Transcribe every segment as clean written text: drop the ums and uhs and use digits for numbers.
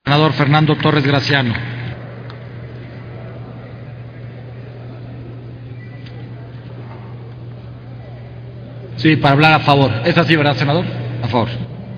Senador Fernando Torres Graciano. Sí, para hablar a favor. ¿Es así, verdad, senador? A favor.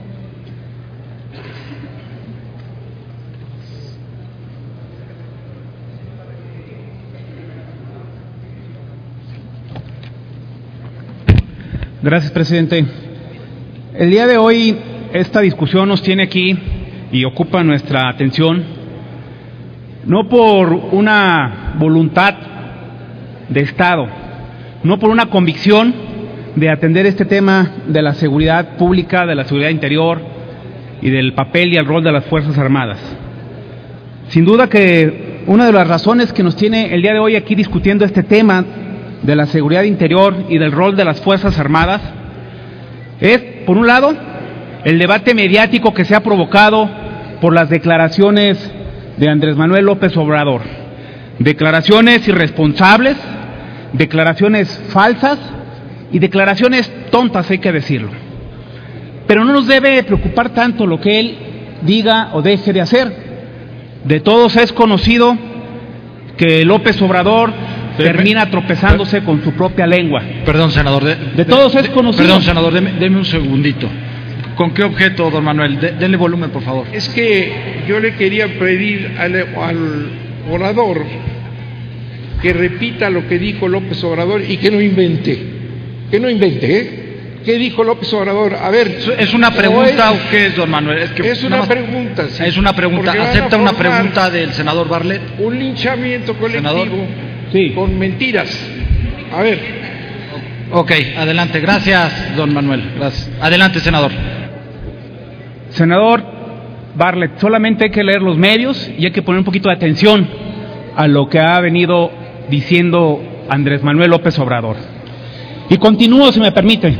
Gracias, presidente. El día de hoy esta discusión nos tiene aquí y ocupa nuestra atención no por una voluntad de Estado, no por una convicción de atender este tema de la seguridad pública, de la seguridad interior y del papel y el rol de las Fuerzas Armadas. Sin duda que una de las razones que nos tiene el día de hoy aquí discutiendo este tema de la seguridad interior y del rol de las Fuerzas Armadas es, por un lado, el debate mediático que se ha provocado por las declaraciones de Andrés Manuel López Obrador. Declaraciones irresponsables, declaraciones falsas y declaraciones tontas, hay que decirlo. Pero no nos debe preocupar tanto lo que él diga o deje de hacer. De todos es conocido que López Obrador termina tropezándose con su propia lengua. Perdón, senador. De todos es conocido. Perdón, senador, deme un segundito. ¿Con qué objeto, don Manuel? Denle volumen, por favor. Es que yo le quería pedir al orador que repita lo que dijo López Obrador y que no invente. Que no invente, ¿eh? ¿Qué dijo López Obrador? A ver. ¿Es una pregunta o qué es, don Manuel? Es una pregunta, sí. Es una pregunta. ¿Acepta una pregunta del senador Bartlett? Un linchamiento colectivo, ¿senador? Sí, con mentiras. A ver. Ok, adelante. Gracias, don Manuel. Gracias. Adelante, senador. Senador Bartlett, solamente hay que leer los medios y hay que poner un poquito de atención a lo que ha venido diciendo Andrés Manuel López Obrador. Y continúo, si me permite.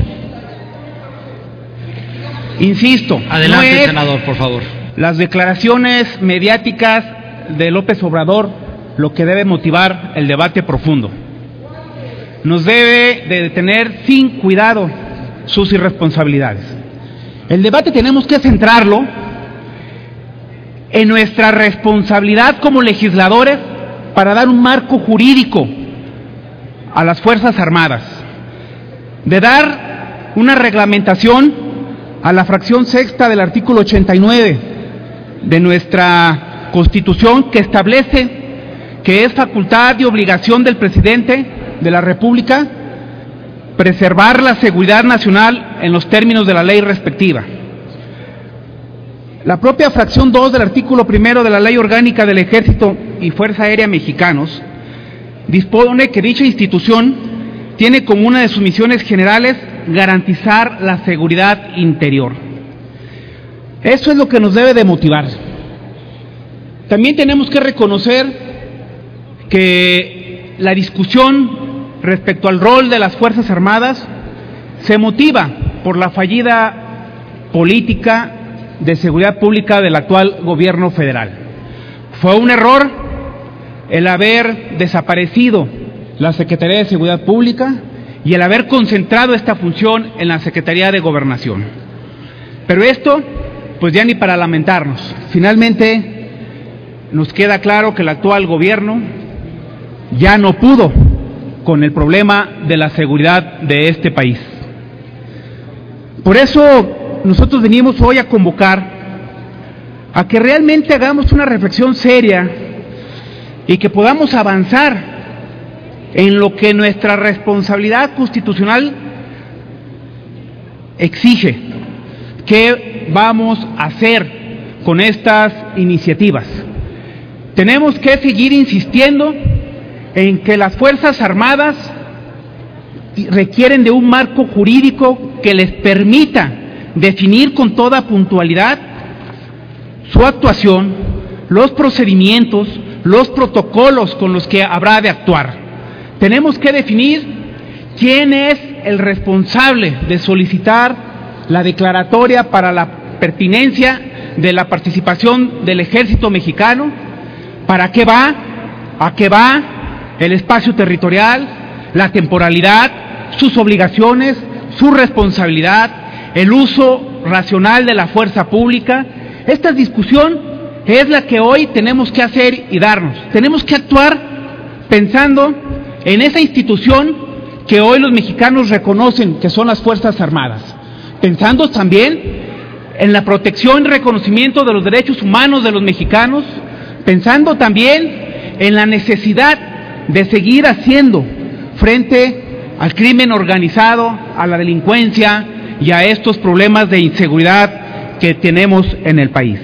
Insisto. Adelante, no es senador, por favor. Las declaraciones mediáticas de López Obrador lo que debe motivar el debate profundo. Nos debe de detener sin cuidado sus irresponsabilidades. El debate tenemos que centrarlo en nuestra responsabilidad como legisladores para dar un marco jurídico a las Fuerzas Armadas, de dar una reglamentación a la fracción sexta del artículo 89 de nuestra Constitución, que establece que es facultad y obligación del presidente de la República preservar la seguridad nacional en los términos de la ley respectiva. La propia fracción 2 del artículo 1 de la Ley Orgánica del Ejército y Fuerza Aérea Mexicanos dispone que dicha institución tiene como una de sus misiones generales garantizar la seguridad interior. Eso es lo que nos debe de motivar. También tenemos que reconocer que la discusión respecto al rol de las Fuerzas Armadas se motiva por la fallida política de seguridad pública del actual gobierno federal. Fue un error el haber desaparecido la Secretaría de Seguridad Pública y el haber concentrado esta función en la Secretaría de Gobernación. Pero esto, pues ya ni para lamentarnos. Finalmente, nos queda claro que el actual gobierno ya no pudo con el problema de la seguridad de este país. Por eso nosotros venimos hoy a convocar a que realmente hagamos una reflexión seria y que podamos avanzar en lo que nuestra responsabilidad constitucional exige. ¿Qué vamos a hacer con estas iniciativas? Tenemos que seguir insistiendo en que las Fuerzas Armadas requieren de un marco jurídico que les permita definir con toda puntualidad su actuación, los procedimientos, los protocolos con los que habrá de actuar. Tenemos que definir quién es el responsable de solicitar la declaratoria para la pertinencia de la participación del Ejército Mexicano, para qué va, a qué va, el espacio territorial, la temporalidad, sus obligaciones, su responsabilidad, el uso racional de la fuerza pública. Esta discusión es la que hoy tenemos que hacer y darnos. Tenemos que actuar pensando en esa institución que hoy los mexicanos reconocen que son las Fuerzas Armadas, pensando también en la protección y reconocimiento de los derechos humanos de los mexicanos, pensando también en la necesidad de seguir haciendo frente al crimen organizado, a la delincuencia y a estos problemas de inseguridad que tenemos en el país.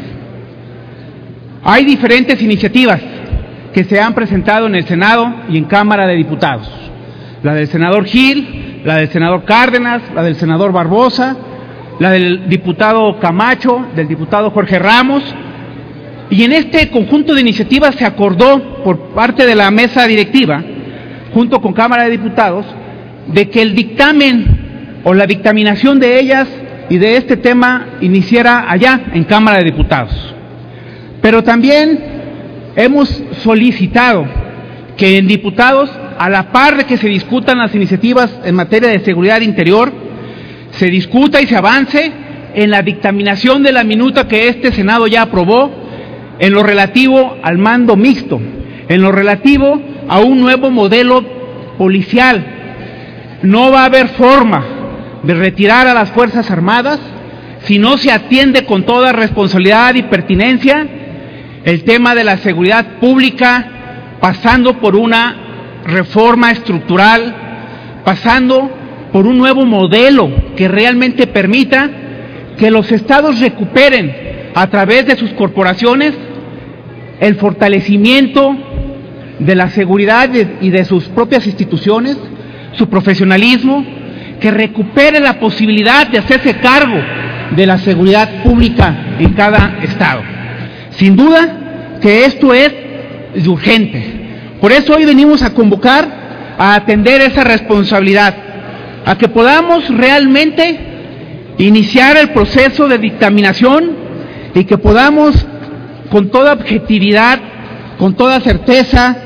Hay diferentes iniciativas que se han presentado en el Senado y en Cámara de Diputados. La del senador Gil, la del senador Cárdenas, la del senador Barbosa, la del diputado Camacho, del diputado Jorge Ramos. Y en este conjunto de iniciativas se acordó por parte de la mesa directiva, junto con Cámara de Diputados, de que el dictamen o la dictaminación de ellas y de este tema iniciara allá en Cámara de Diputados. Pero también hemos solicitado que en diputados, a la par de que se discutan las iniciativas en materia de seguridad interior, se discuta y se avance en la dictaminación de la minuta que este Senado ya aprobó en lo relativo al mando mixto, en lo relativo a un nuevo modelo policial. No va a haber forma de retirar a las Fuerzas Armadas si no se atiende con toda responsabilidad y pertinencia el tema de la seguridad pública, pasando por una reforma estructural, pasando por un nuevo modelo que realmente permita que los estados recuperen a través de sus corporaciones el fortalecimiento de la seguridad y de sus propias instituciones, su profesionalismo, que recupere la posibilidad de hacerse cargo de la seguridad pública en cada estado. Sin duda que esto es urgente. Por eso hoy venimos a convocar a atender esa responsabilidad, a que podamos realmente iniciar el proceso de dictaminación y que podamos con toda objetividad, con toda certeza,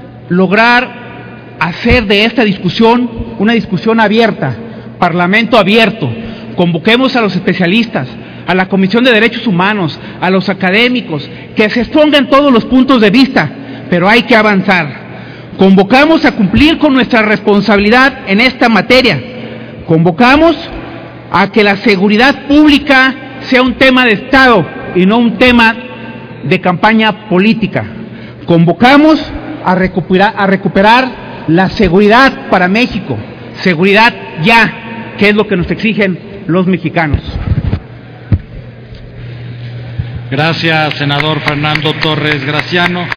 lograr hacer de esta discusión una discusión abierta, parlamento abierto. Convoquemos a los especialistas, a la Comisión de Derechos Humanos, a los académicos, que se expongan todos los puntos de vista, pero hay que avanzar. Convocamos a cumplir con nuestra responsabilidad en esta materia. Convocamos a que la seguridad pública sea un tema de Estado y no un tema de campaña política. Convocamos a recuperar la seguridad para México, seguridad ya, que es lo que nos exigen los mexicanos. Gracias, senador Fernando Torres Graciano.